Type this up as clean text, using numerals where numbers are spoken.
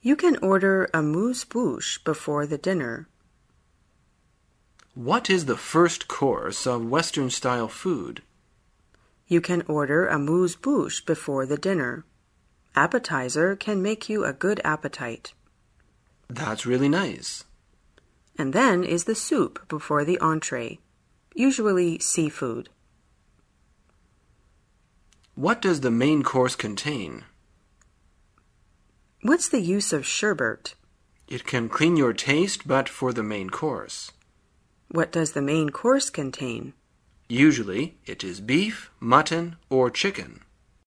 You can order amuse-bouche before the dinner. What is the first course of Western-style food? You can order amuse-bouche before the dinner. Appetizer can make you a good appetite. That's really nice. And then is the soup before the entree, usually seafood. What does the main course contain? What's the use of sherbet? It can clean your taste, but for the main course. What does the main course contain? Usually, it is beef, mutton, or chicken.